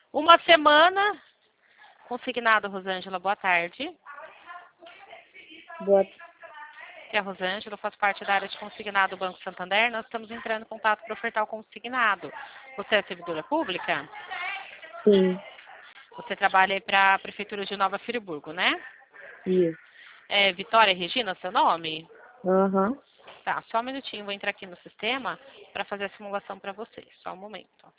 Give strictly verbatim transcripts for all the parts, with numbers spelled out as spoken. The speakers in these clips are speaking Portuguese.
Uma semana. Consignado, Rosângela, boa tarde. Boa. Que é a Rosângela, eu faço parte da área de consignado do Banco Santander. Nós estamos entrando em contato para ofertar o consignado. Você é servidora pública? Sim, Você trabalha aí para a Prefeitura de Nova Friburgo, né? isso. É Vitória Regina, seu nome? Aham. Tá, só um minutinho, vou entrar aqui no sistema para fazer a simulação para vocês. Só um momento.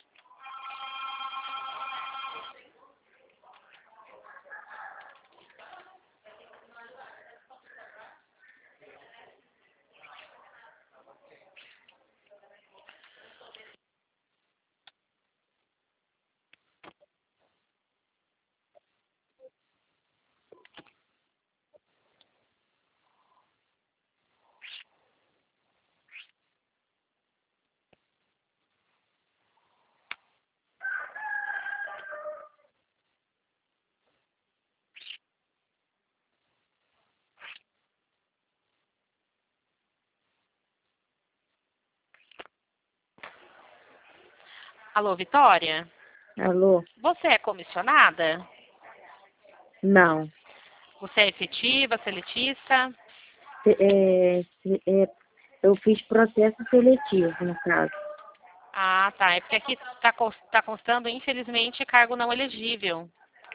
Alô, Vitória? Alô? Você é comissionada? Não. Você é efetiva, seletista? É, é, eu fiz processo seletivo, no caso. Ah, tá. É porque aqui está tá constando, infelizmente, cargo não elegível.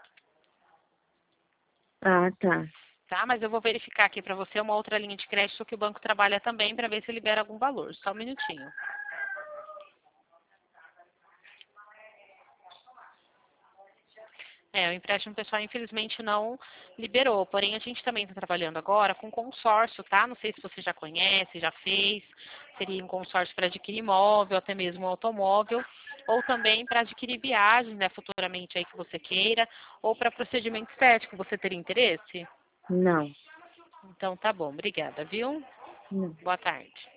Ah, tá. Tá? Mas eu vou verificar aqui para você uma outra linha de crédito que o banco trabalha também para ver se libera algum valor. Só um minutinho. É, o empréstimo pessoal, infelizmente, não liberou. Porém, a gente também está trabalhando agora com consórcio, tá? Não sei se você já conhece, já fez. Seria um consórcio para adquirir imóvel, até mesmo um automóvel. Ou também para adquirir viagem, né, futuramente aí que você queira. Ou para procedimento estético. Você teria interesse? Não. Então, tá bom. Obrigada, viu? Não. Boa tarde.